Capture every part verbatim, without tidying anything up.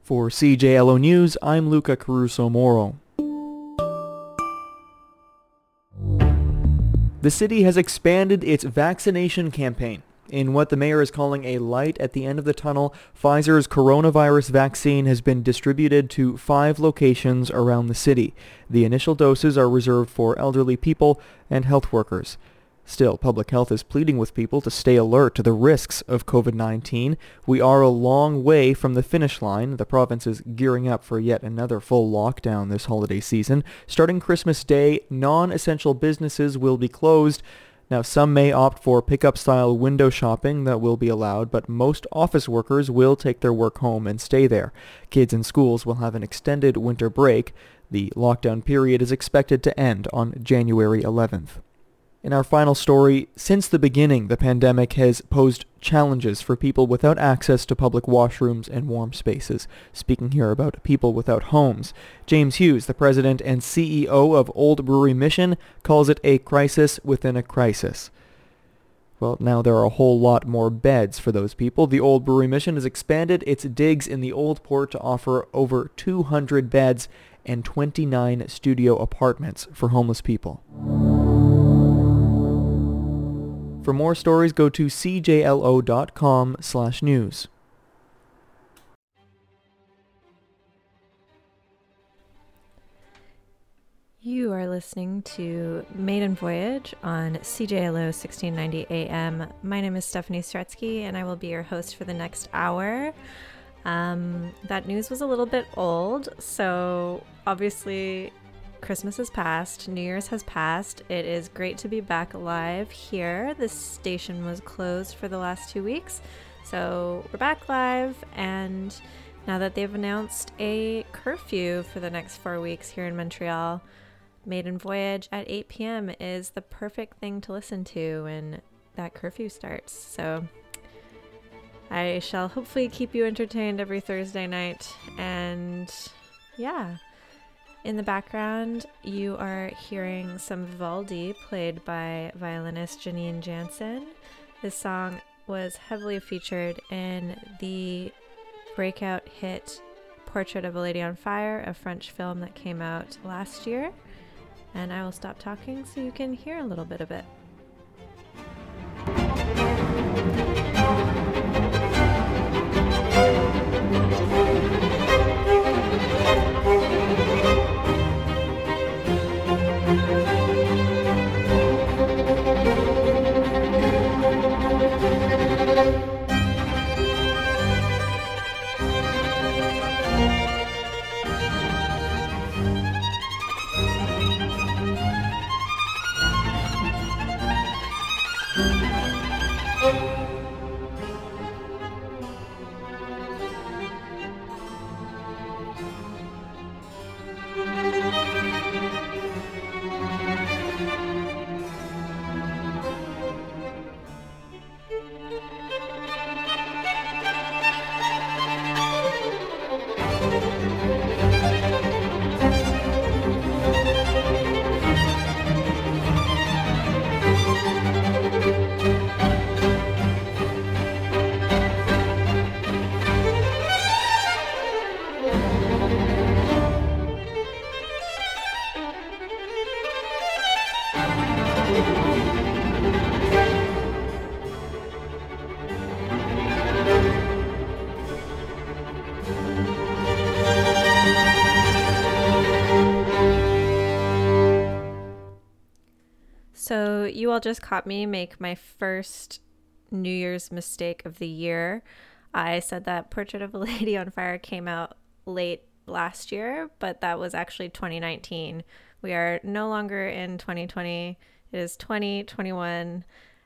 For C J L O News, I'm Luca Caruso-Moro. The city has expanded its vaccination campaign. In what the mayor is calling a light at the end of the tunnel, Pfizer's coronavirus vaccine has been distributed to five locations around the city. The initial doses are reserved for elderly people and health workers. Still, public health is pleading with people to stay alert to the risks of covid nineteen. We are a long way from the finish line. The province is gearing up for yet another full lockdown this holiday season. Starting Christmas Day, non-essential businesses will be closed. Now, some may opt for pickup-style window shopping that will be allowed, but most office workers will take their work home and stay there. Kids in schools will have an extended winter break. The lockdown period is expected to end on January eleventh. In our final story, since the beginning, the pandemic has posed challenges for people without access to public washrooms and warm spaces. Speaking here about people without homes, James Hughes, the president and C E O of Old Brewery Mission, calls it a crisis within a crisis. Well, now there are a whole lot more beds for those people. The Old Brewery Mission has expanded its digs in the Old Port to offer over two hundred beds and twenty-nine studio apartments for homeless people. For more stories, go to c j l o dot com slash news. You are listening to Maiden Voyage on C J L O sixteen ninety A M. My name is Stephanie Stretsky, and I will be your host for the next hour. Um, that news was a little bit old, so obviously Christmas has passed, New Year's has passed. It is great to be back live here. This station was closed for the last two weeks, so we're back live, and now that they've announced a curfew for the next four weeks here in Montreal, Maiden Voyage at eight p.m. is the perfect thing to listen to when that curfew starts. So I shall hopefully keep you entertained every Thursday night, and yeah. In the background, you are hearing some Vivaldi played by violinist Janine Jansen. This song was heavily featured in the breakout hit Portrait of a Lady on Fire, a French film that came out last year. And I will stop talking so you can hear a little bit of it. So you all just caught me make my first New Year's mistake of the year. I said that Portrait of a Lady on Fire came out late last year, but that was actually twenty nineteen. We are no longer in twenty twenty. It is twenty twenty-one.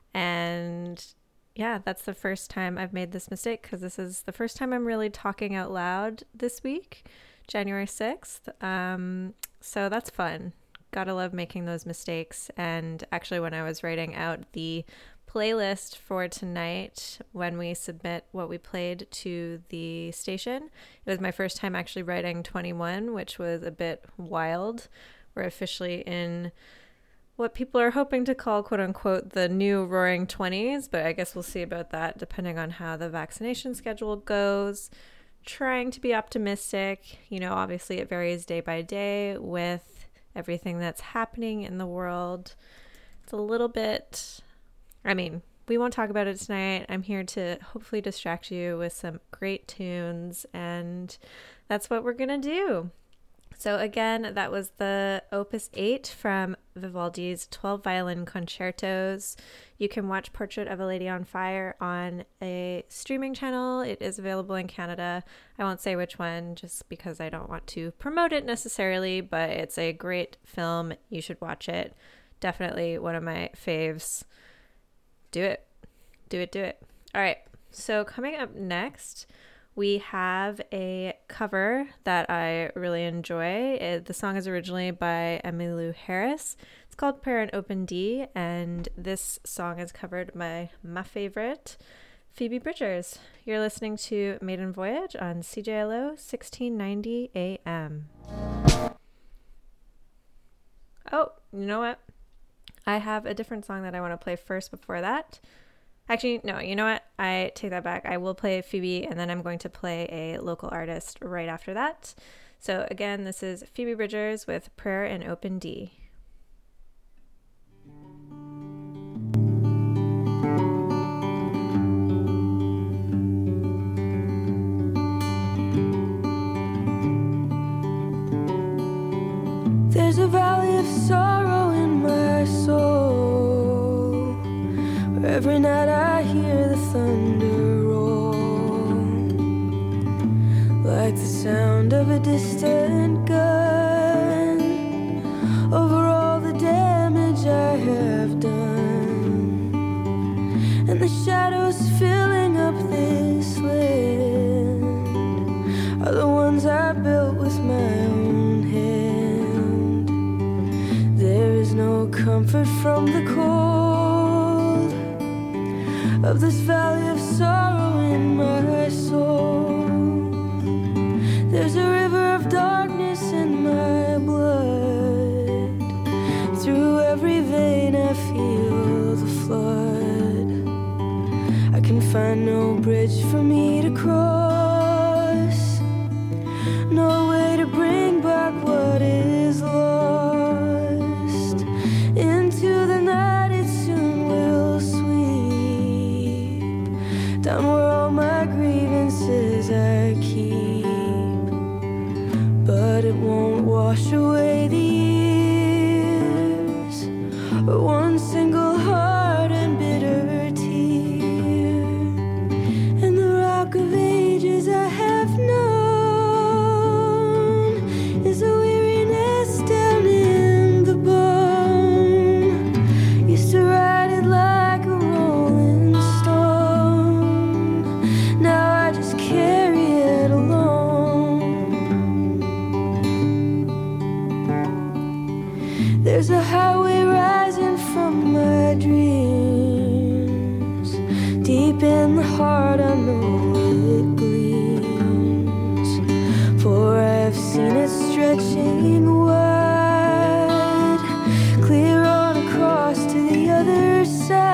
And yeah, that's the first time I've made this mistake, because this is the first time I'm really talking out loud this week, January sixth. Um, so that's fun. Gotta love making those mistakes. And actually, when I was writing out the playlist for tonight, when we submit what we played to the station, it was my first time actually writing twenty-one, which was a bit wild. We're officially in what people are hoping to call, quote unquote, the new roaring twenties, but I guess we'll see about that depending on how the vaccination schedule goes. trying to be optimistic. You know, obviously it varies day by day with everything that's happening in the world. It's a little bit, I mean, we won't talk about it tonight. I'm here to hopefully distract you with some great tunes, and that's what we're going to do. So again, that was the Opus eight from Vivaldi's twelve Violin Concertos. You can watch Portrait of a Lady on Fire on a streaming channel. It is available in Canada. I won't say which one just because I don't want to promote it necessarily, but it's a great film. You should watch it. Definitely one of my faves. Do it. Do it, do it. All right. So coming up next, we have a cover that I really enjoy. It, the song is originally by Emmylou Harris. It's called Prayer in Open D, and this song is covered by my favorite, Phoebe Bridgers. You're listening to Maiden Voyage on C J L O sixteen ninety A M. Oh, you know what? I have a different song that I want to play first before that. Actually, no, you know what? I take that back. I will play Phoebe, and then I'm going to play a local artist right after that. So again, this is Phoebe Bridgers with Prayer in Open D. There's a valley of sorrow in my soul, where every night I hear the thunder roll, like the sound of a distant gun, over all the damage I have done, and the shadows filling up this land are the ones I built with my own hand. No comfort from the cold of this valley of sorrow in my soul. There's a river of darkness in my blood. Through every vein I feel the flood. I can find no bridge for me to cross, no way to bring back what is lost. Into the night it soon will sweep, down where all my grievances I keep, but it won't wash away the years, or one single hard and bitter tear. And the rock of ages I have known is a weariness down in the bone. Used to ride it like a rolling stone, now I just carry it alone. There's a highway rising from my dreams, deep in the heart I know it gleams, for I've seen it stretching wide, clear on across to the other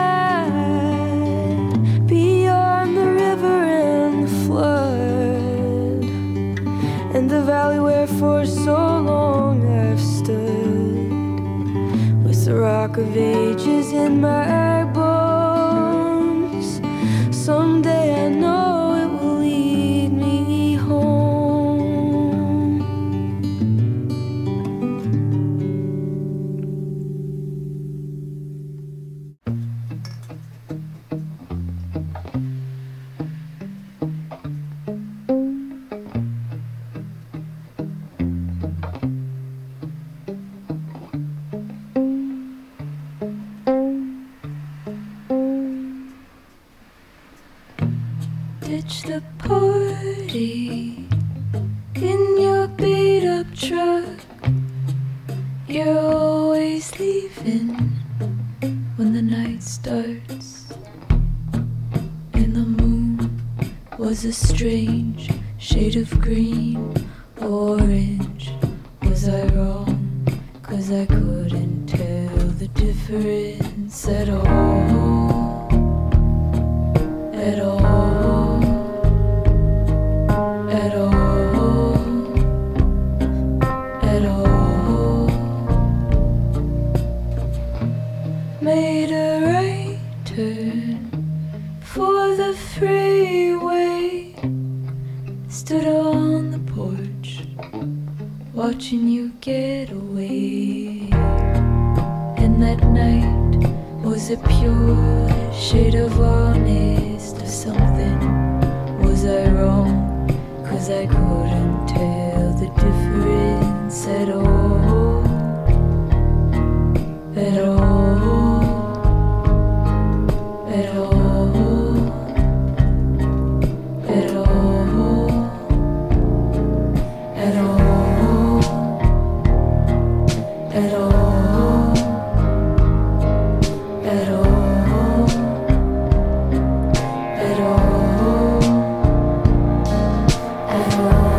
side, beyond the river and the flood, and the valley where for so long I've stood, with the rock of ages in my bones. Someday I know it will lead me home. Ditch the party in your beat up truck. You're always leaving when the night starts, and the moon was a strange shade of green, orange. Was I wrong? 'Cause I couldn't tell the difference at all, at all, at all, at all. Made a right turn for the freeway. Stood on the porch, watching you get away. And that night was a pure shade of honest or something. Was I wrong? 'Cause I couldn't tell the difference at all, at all, at all, at all, at all, at all, at all, at all, at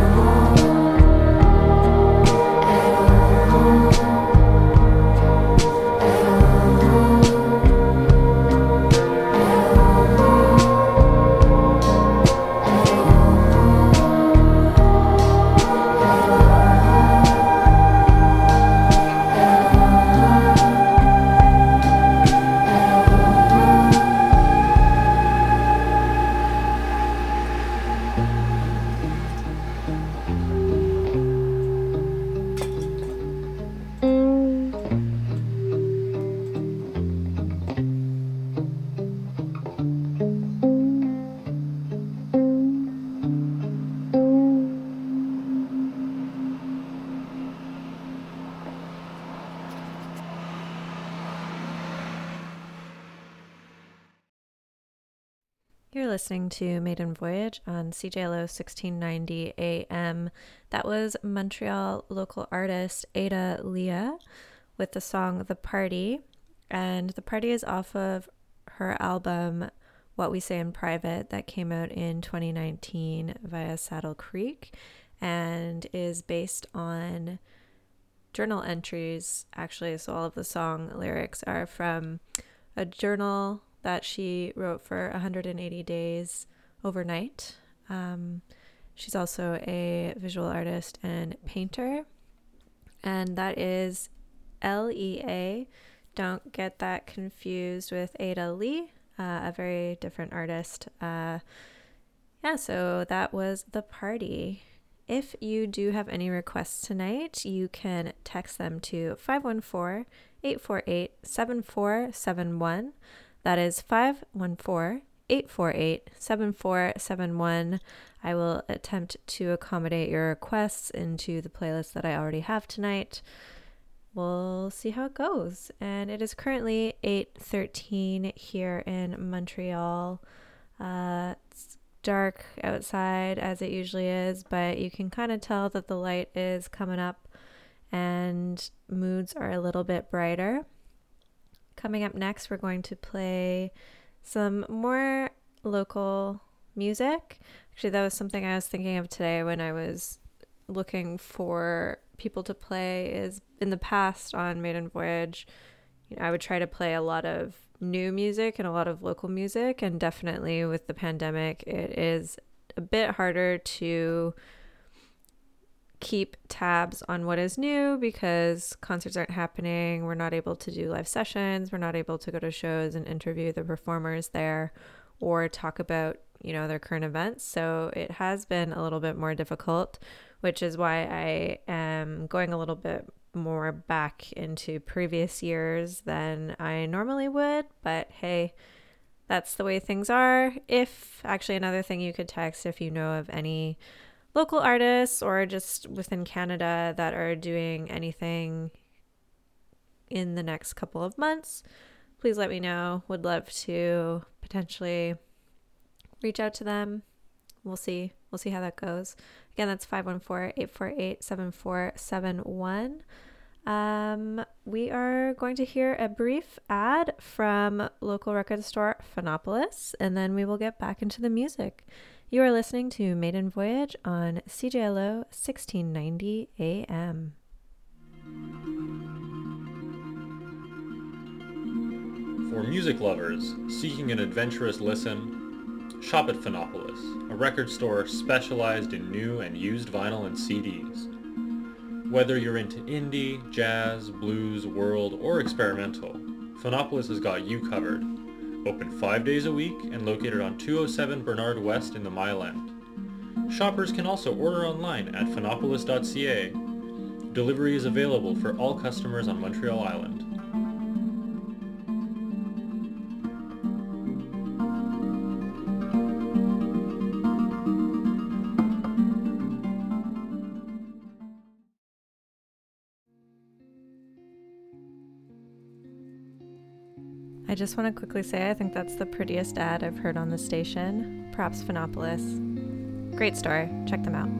You're listening to Maiden Voyage on C J L O sixteen ninety A M. That was Montreal local artist Ada Leah with the song The Party. And The Party is off of her album What We Say in Private that came out in twenty nineteen via Saddle Creek and is based on journal entries, actually. So all of the song lyrics are from a journal that she wrote for one hundred eighty days overnight. Um, she's also a visual artist and painter, and that is L E A. Don't get that confused with Ada Lee, uh, a very different artist. Uh, yeah, so that was The Party. If you do have any requests tonight, you can text them to five one four, eight four eight, seven four seven one. That is five one four, eight four eight, seven four seven one. I will attempt to accommodate your requests into the playlist that I already have tonight. We'll see how it goes. And it is currently eight thirteen here in Montreal. Uh, it's dark outside as it usually is, but you can kind of tell that the light is coming up and moods are a little bit brighter. Coming up next, we're going to play some more local music. Actually, that was something I was thinking of today when I was looking for people to play. Is in the past on Maiden Voyage, you know, I would try to play a lot of new music and a lot of local music, and definitely with the pandemic, it is a bit harder to keep tabs on what is new because concerts aren't happening. We're not able to do live sessions. We're not able to go to shows and interview the performers there or talk about, you know, their current events. So it has been a little bit more difficult, which is why I am going a little bit more back into previous years than I normally would. But hey, that's the way things are. If actually another thing you could text if you know of any local artists or just within Canada that are doing anything in the next couple of months, please let me know. Would love to potentially reach out to them. We'll see. We'll see how that goes. Again, that's five one four, eight four eight, seven four seven one. Um, we are going to hear a brief ad from local record store Phonopolis, and then we will get back into the music. You are listening to Maiden Voyage on C J L O sixteen ninety A M. For music lovers seeking an adventurous listen, Shop at Phonopolis, a record store specialized in new and used vinyl and C Ds. Whether you're into indie, jazz, blues, world, or experimental, Phonopolis has got you covered. Open five days a week and located on two oh seven Bernard West in the Mile End. Shoppers can also order online at phonopolis dot c a. Delivery is available for all customers on Montreal Island. I just want to quickly say I think that's the prettiest ad I've heard on the station. Props Phonopolis. Great store. Check them out.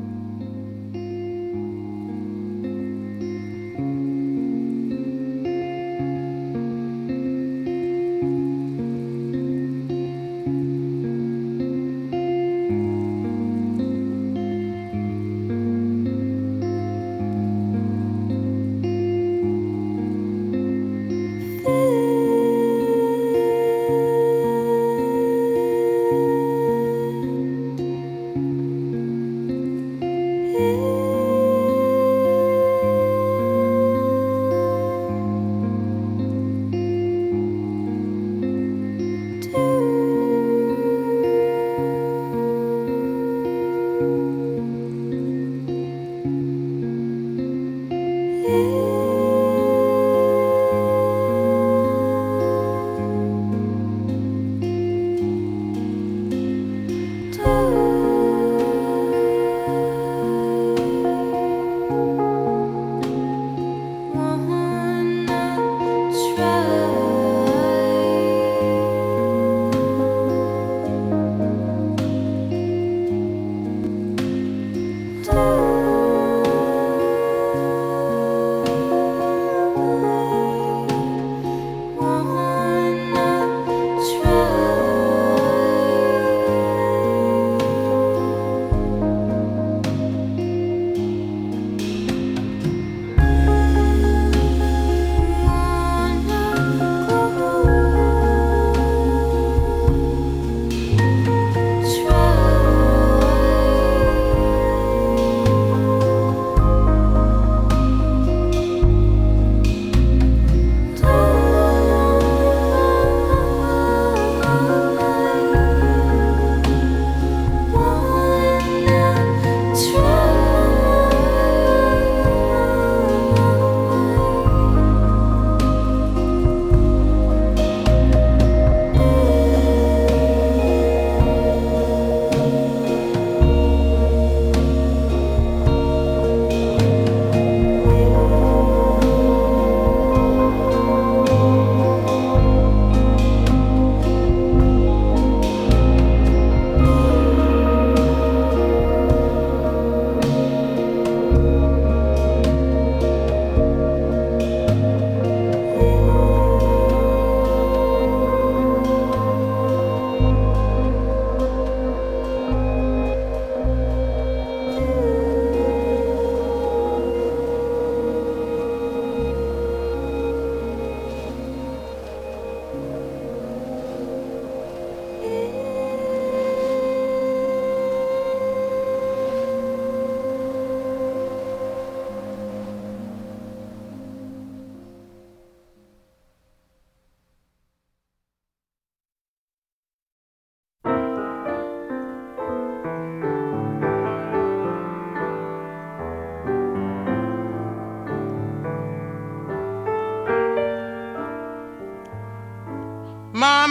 My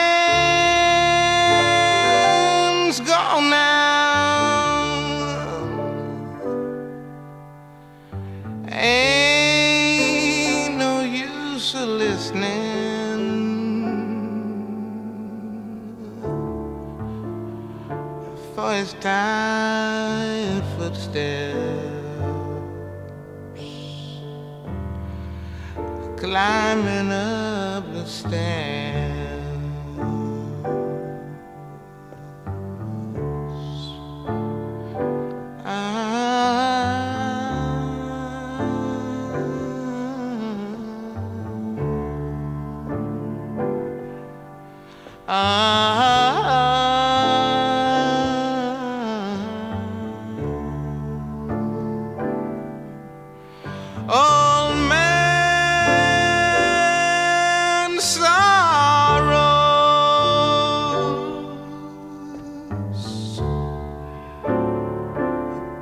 man's gone now. Ain't no use of listening for his tired footsteps climbing up the stairs. Ah, ah,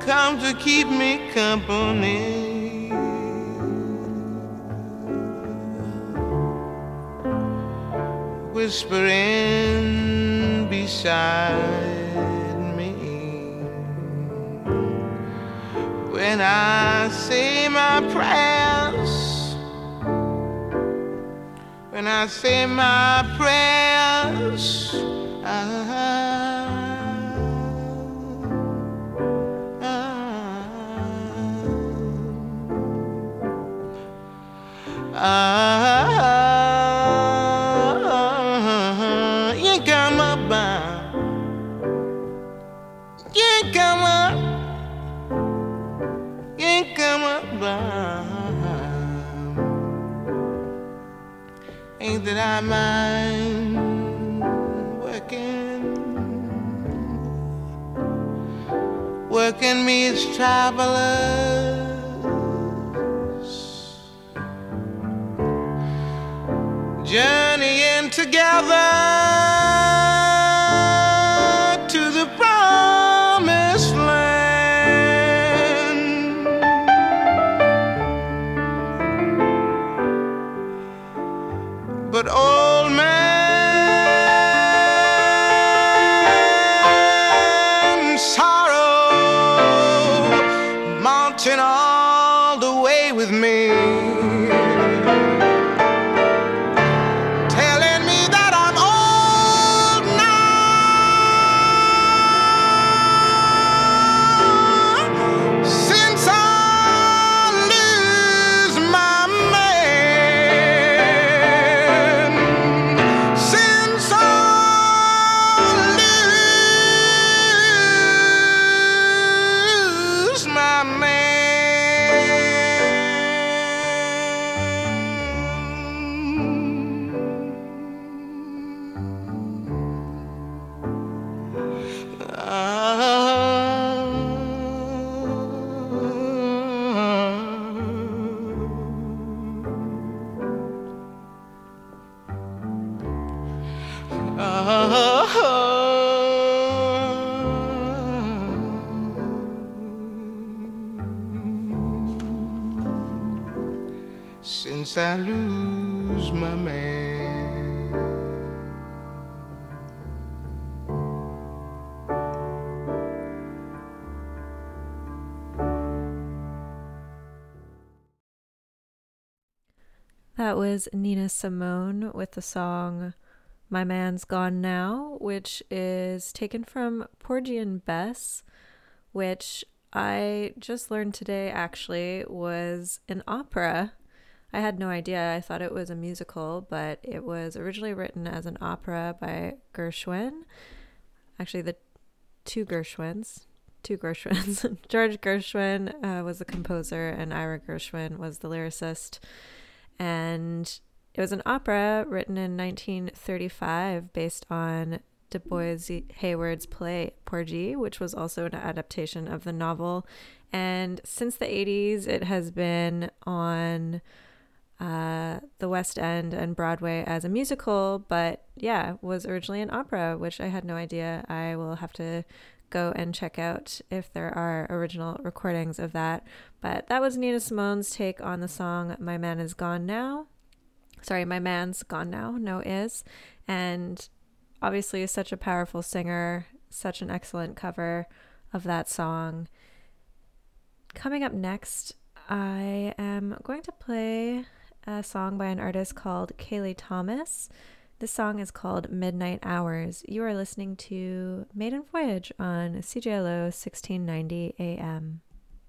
come to keep me company. Whispering beside me when I say my prayers, when I say my prayers, I Ah, you come up, you come up, you come up. Ain't that I mind working, working me as travelers. Journeying together to the promised land. But old man sorrow mounting all the way with me, since I lose my man. That was Nina Simone with the song My Man's Gone Now, which is taken from Porgy and Bess, which I just learned today actually was an opera. I had no idea. I thought it was a musical, but it was originally written as an opera by Gershwin. Actually, the two Gershwins. Two Gershwins. George Gershwin uh, was the composer, and Ira Gershwin was the lyricist. And it was an opera written in nineteen thirty-five based on Du Bois Hayward's play Porgy, which was also an adaptation of the novel. And since the eighties, it has been on uh, the West End and Broadway as a musical, but yeah, was originally an opera, which I had no idea. I will have to go and check out if there are original recordings of that. But that was Nina Simone's take on the song My Man Is Gone Now. Sorry, My Man's Gone Now, no is. And obviously such a powerful singer, such an excellent cover of that song. Coming up next, I am going to play a song by an artist called Kayleigh Thomas. This song is called Midnight Hours. You are listening to Maiden Voyage on C J L O sixteen ninety A M.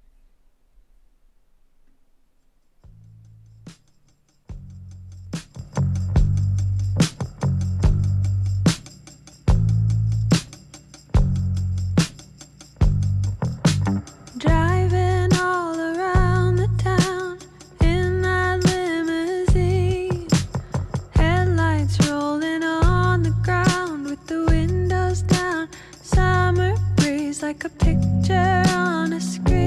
Driving all around the town in that limousine, headlights rolling on the ground with the windows down, summer breeze like a picture on a screen.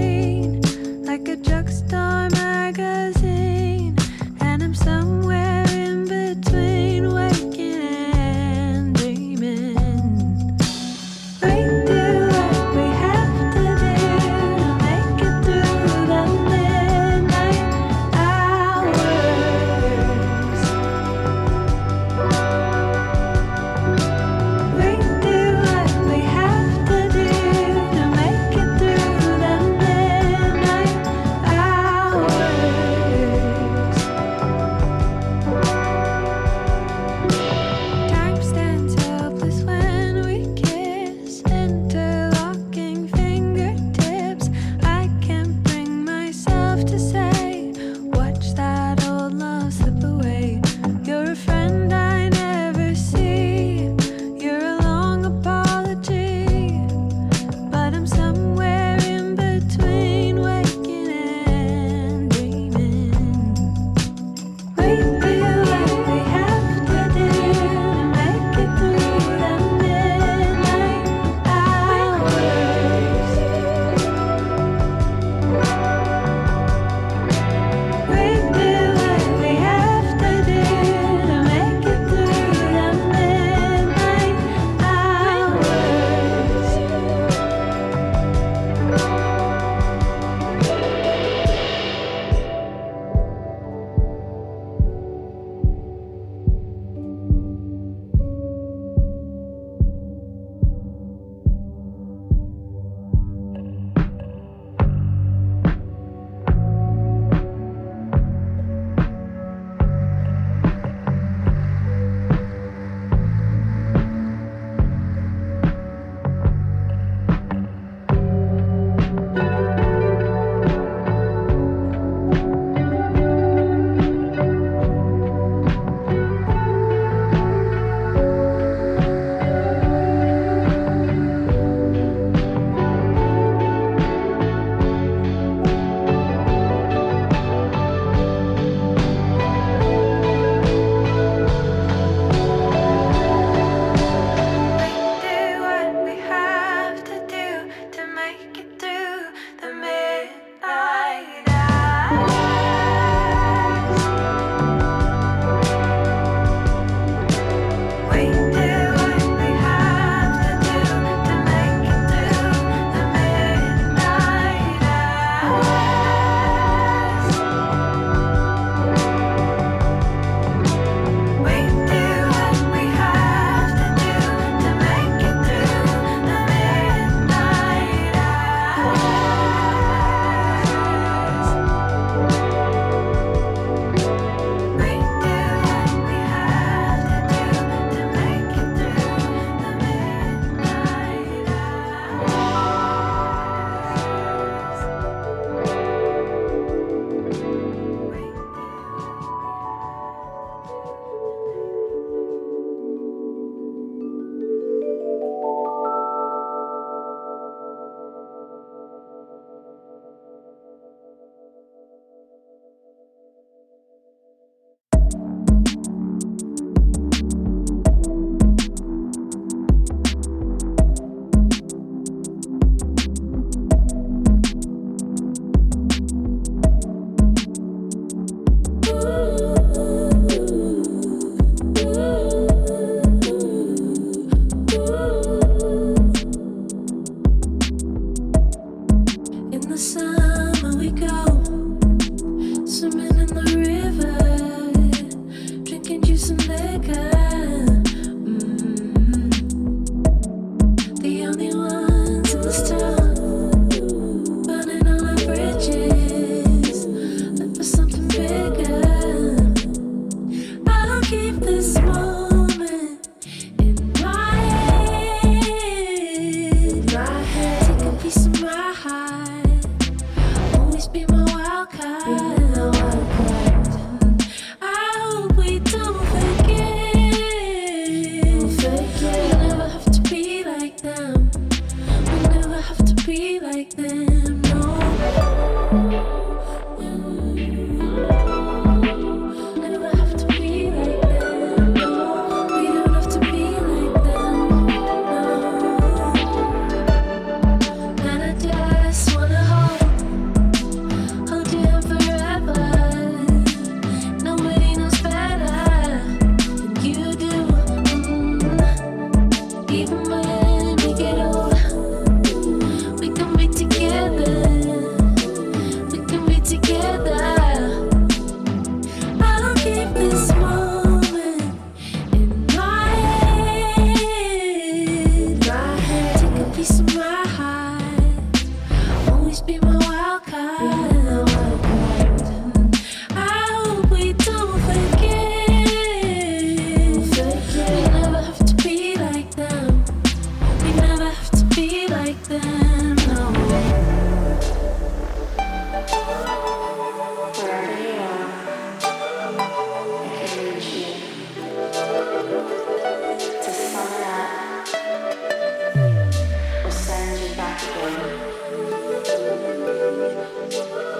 We'll send you back again.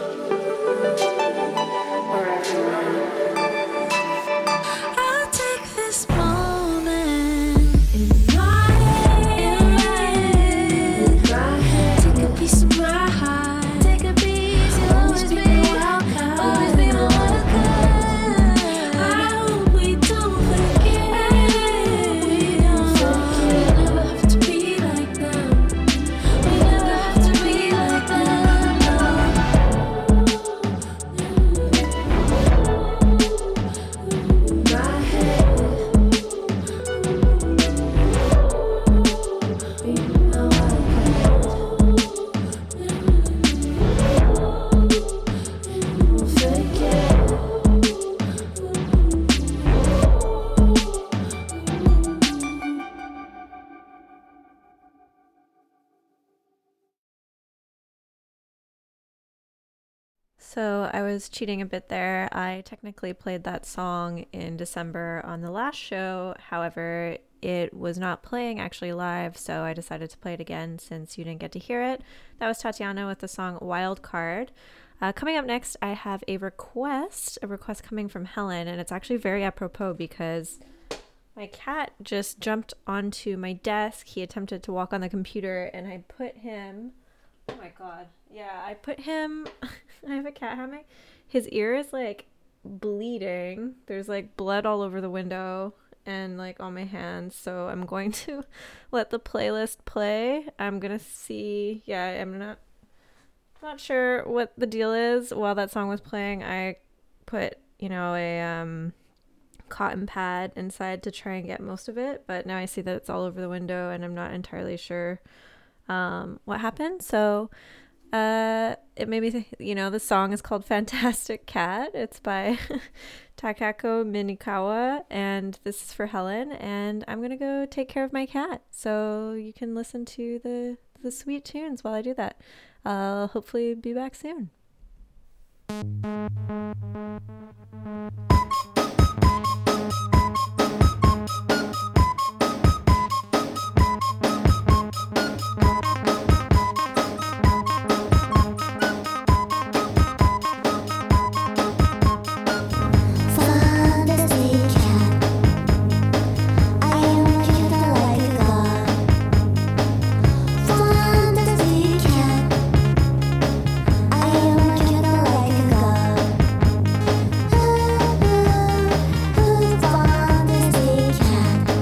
So I was cheating a bit there. I technically played that song in December on the last show. However, it was not playing actually live, so I decided to play it again since you didn't get to hear it. That was Tatiana with the song Wild Card. Uh, coming up next, I have a request, a request coming from Helen, and it's actually very apropos because my cat just jumped onto my desk. He attempted to walk on the computer, and I put him... Oh my god. Yeah, I put him... I have a cat hammock. His ear is, like, bleeding. There's, like, blood all over the window and, like, on my hands. So I'm going to let the playlist play. I'm going to see... Yeah, I'm not... Not sure what the deal is. While that song was playing, I put, you know, a um, cotton pad inside to try and get most of it. But now I see that it's all over the window, and I'm not entirely sure um, what happened. So uh, it made me think, you know, the song is called Fantastic Cat. It's by Takako Minikawa, and this is for Helen. And I'm going to go take care of my cat. So you can listen to the, the sweet tunes while I do that. I'll hopefully be back soon. Fantasy cat.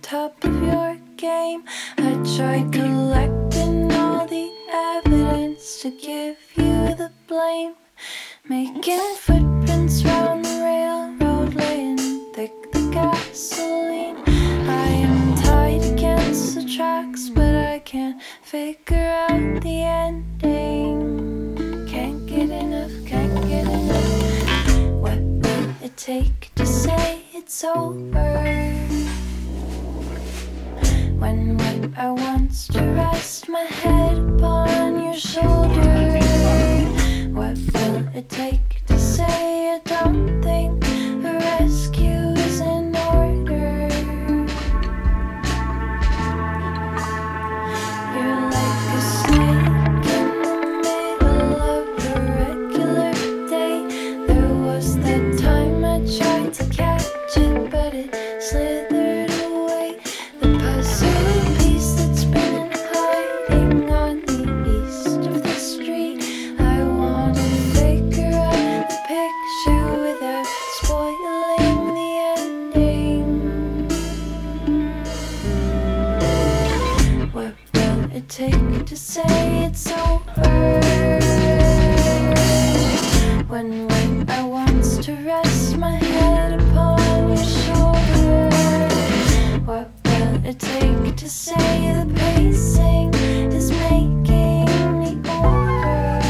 top of your game. I tried collecting all the evidence to give you the blame, making footprints round the railroad, laying thick the gasoline. I am tied against the tracks, but I can't figure out the ending. Can't get enough, can't get enough. What will it take to say it's over? When what I wants to rest my head upon your shoulder. What will it take to say I don't think a rescue is in order? You're like a snake in the middle of a regular day. There was that time I tried to catch it, but it slithered away. The puzzle piece that's been hiding on the east of the street. I wanna figure out the picture without spoiling the ending. What will it take to say it's over? When when I wants to rest my head upon your shoulder. What will it take to say the pacing is making the order?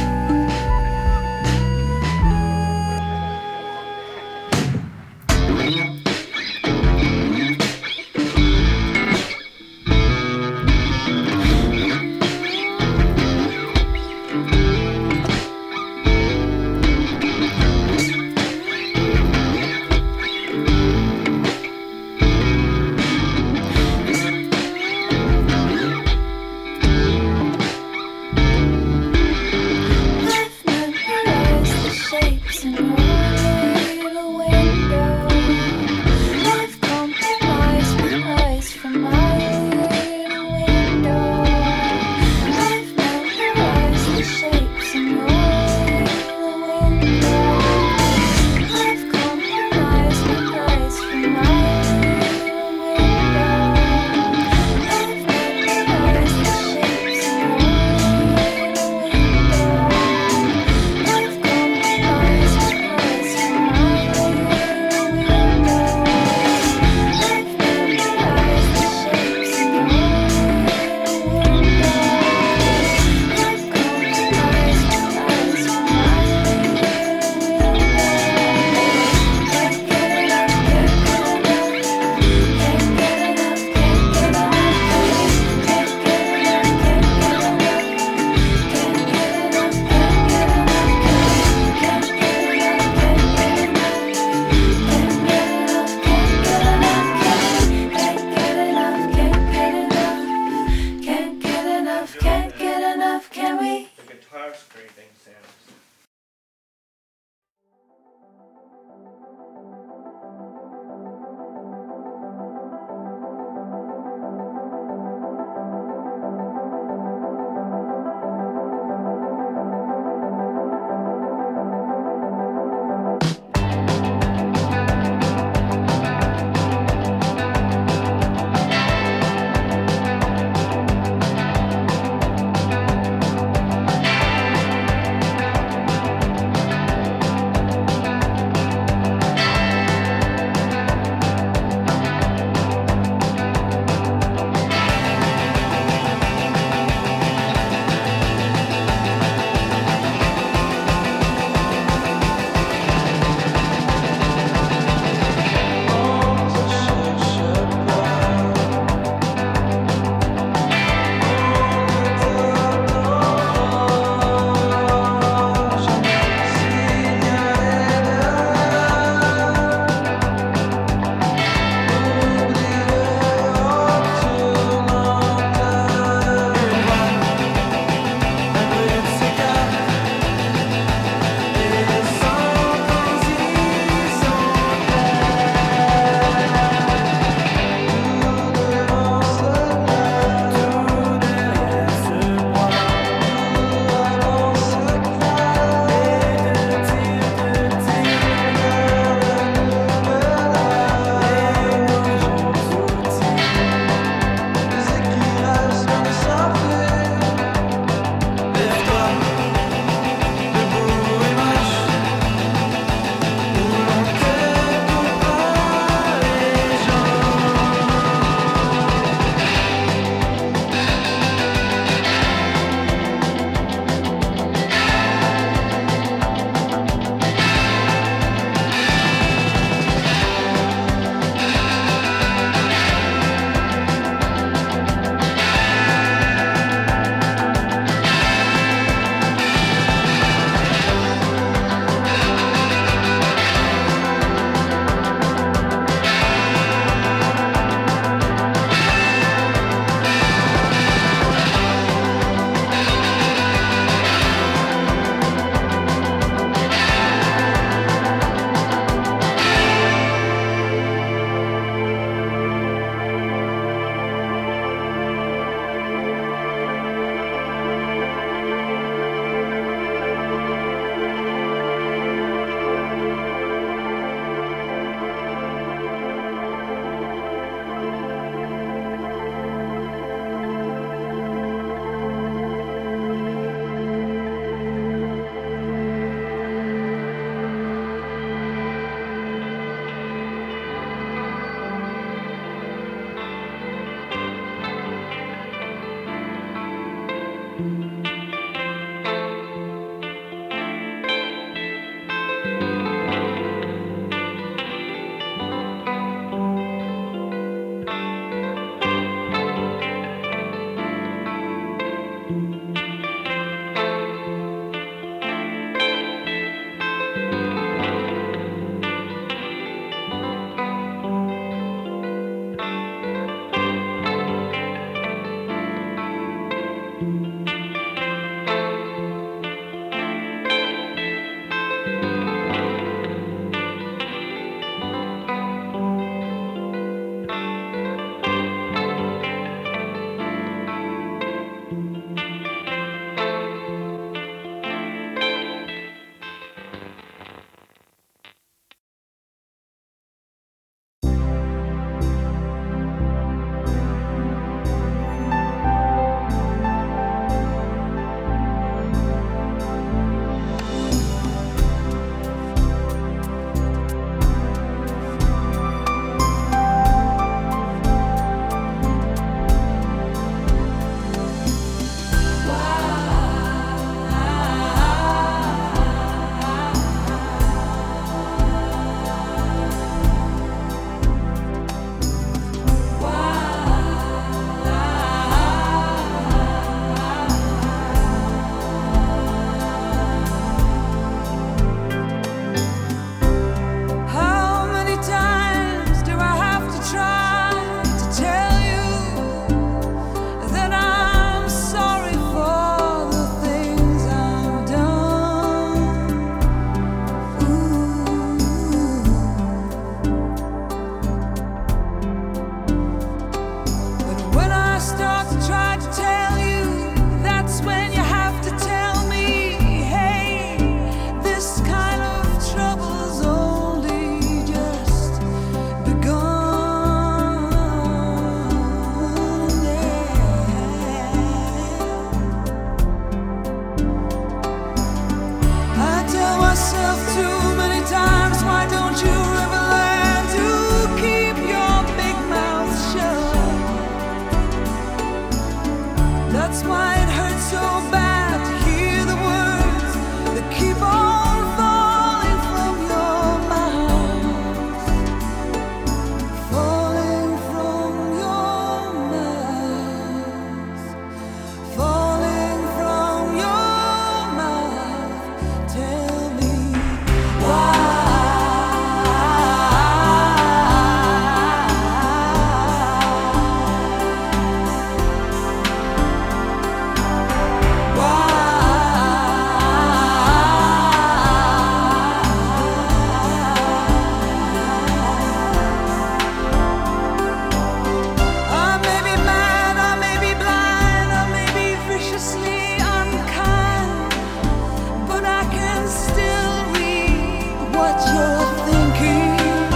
what you're thinking.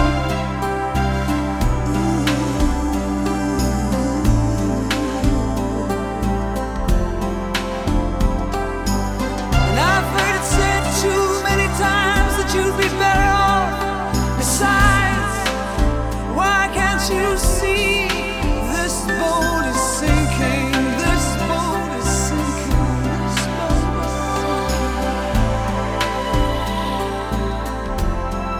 And I've heard it said too many times that you'd be better off. Besides, why can't you see this boat is sinking? This boat is sinking. This boat is sinking.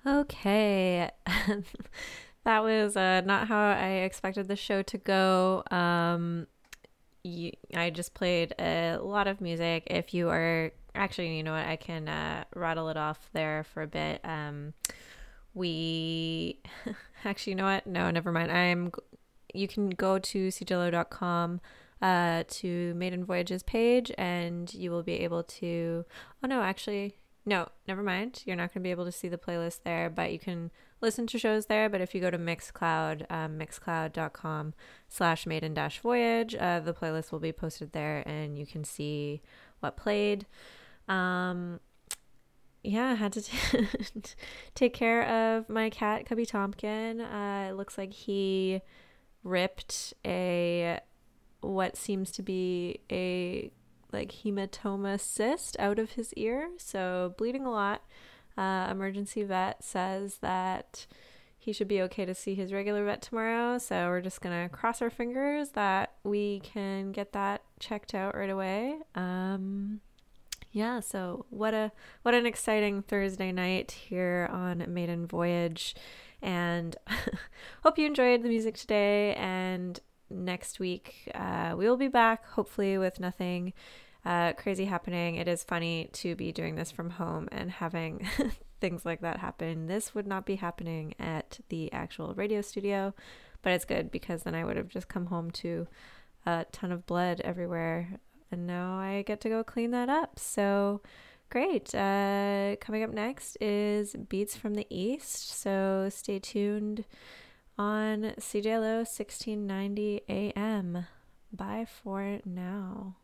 Okay. That was uh, not how I expected the show to go. Um, you, I just played a lot of music. If you are actually, you know what, I can uh, rattle it off there for a bit. Um, we actually, you know what? No, never mind. I'm. You can go to c j l o dot com uh, to Maiden Voyage's page, and you will be able to. Oh no, actually, no, never mind. You're not going to be able to see the playlist there, but you can listen to shows there. But if you go to Mixcloud, um, mixcloud dot com slash maiden dash voyage, uh, the playlist will be posted there, and you can see what played. Um, yeah, I had to t- take care of my cat, Cubby Tompkin. Uh, it looks like he ripped a what seems to be a like hematoma cyst out of his ear, so bleeding a lot. Uh, emergency vet says that he should be okay to see his regular vet tomorrow, so we're just gonna cross our fingers that we can get that checked out right away. Um, yeah, so what a what an exciting Thursday night here on Maiden Voyage, and hope you enjoyed the music today. And next week uh, we will be back, hopefully with nothing uh, crazy happening. It is funny to be doing this from home and having things like that happen. This would not be happening at the actual radio studio, but it's good because then I would have just come home to a ton of blood everywhere. And now I get to go clean that up. So great. Uh, coming up next is Beats from the East. So stay tuned on C J L O sixteen ninety A M. Bye for now.